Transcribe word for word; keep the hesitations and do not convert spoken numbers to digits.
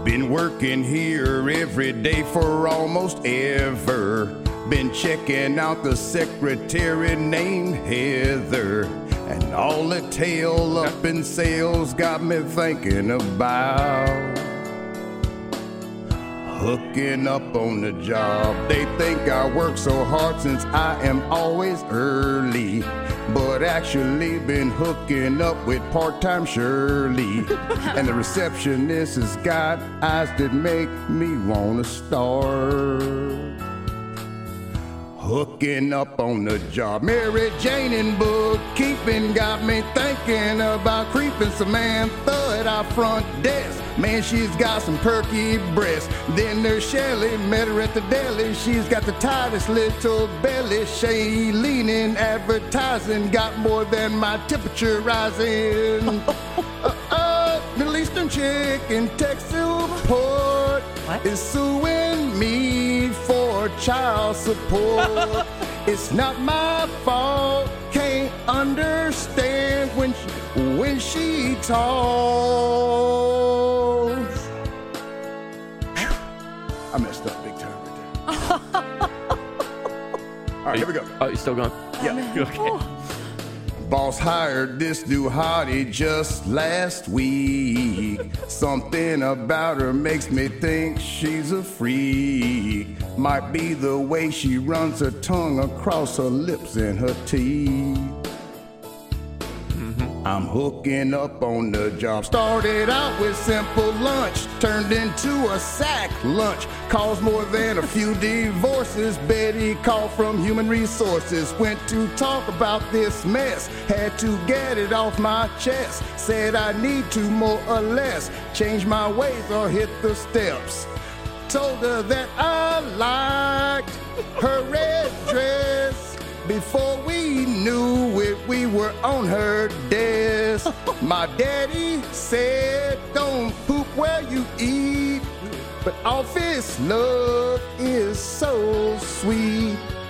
Been working here every day for almost ever. Been checking out the secretary named Heather. And all the tail up in sales got me thinking about hooking up on the job. They think I work so hard since I am always early, but actually been hooking up with part-time Shirley. And the receptionist has got eyes that make me wanna start hooking up on the job. Mary Jane and bookkeeping got me thinking about creeping Samantha at our front desk. Man, she's got some perky breasts. Then there's Shelley, met her at the deli. She's got the tightest little belly. Shailene in advertising got more than my temperature rising. uh, uh, Middle Eastern chick in tech support is suing me for child support. It's not my fault, can't understand when she, when she talks. I messed up big time right there. All right, here we go. Oh, you still going? Yeah. Okay. Boss hired this new hottie just last week. Something about her makes me think she's a freak. Might be the way she runs her tongue across her lips and her teeth. I'm hooking up on the job. Started out with simple lunch, turned into a sack lunch. Caused more than a few divorces. Betty called from Human Resources. Went to talk about this mess. Had to get it off my chest. Said I need to more or less change my ways or hit the steps. Told her that I liked her red dress. Before we knew it, we were on her desk. My daddy said, don't poop where you eat. But office love is so sweet.